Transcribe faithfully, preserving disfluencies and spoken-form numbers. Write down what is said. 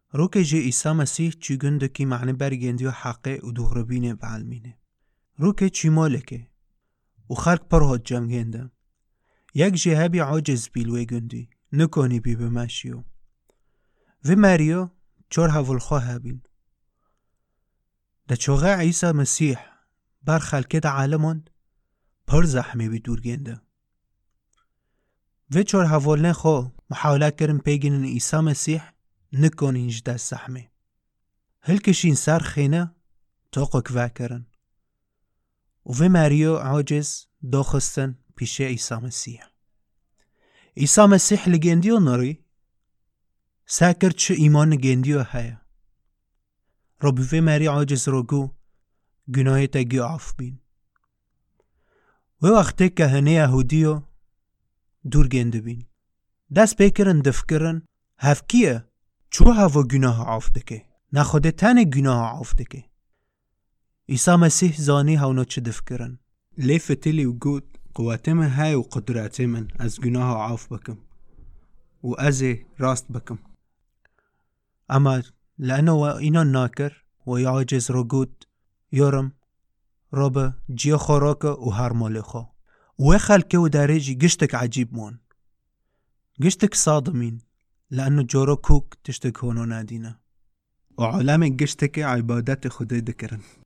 رو که جه عیسی مسیح چی گنده کی معنی برگندی و حقه و دوغربینه بعلمینه. رو که چی مالکه و خلق پر هاد جمع گنده. یک جه هبی عاجز بیلوی گندی نکنی بی بمشیو. و مریو چور هولخواه هبین. ده چوغه عیسی مسیح بر خلقه ده عالمان پر زحمه بی دور گنده. و چور هولن خو محاوله کرن پیگنن عیسی مسیح نکنینج دست زحمه. هل کشین سر خینه تاقک وکرن. و و مریو عاجز داخستن پیشه عیسی مسیح. عیسی مسیح لگندیو ناری ساکر چه ایمان گندیو هیا. ربی و مری عاجز رو گو گناهی تگی عف بین. و وقتی که هنه یهودیو دور گنده بین. دست بکرن دفکرن هفکیه چو هوا گناه عف دکه. نخوده تن گناه عف دکه. عیسی مسیح زانی هاونو چه دفکرن. لی فتلی و گود قوت من های و قدرت من از گناه عف بکم. و از راست بکم. اما لأنه اینا ناکر و یعجز رو گود یارم رابا جیا خوراک و هر مال خو. و خلکه و درجی گشتک عجیب مون. گشتک صادمین لأنه جورو کوک تشتک هونو نادینا. و عالم گشتک عبادت خدا دکرن.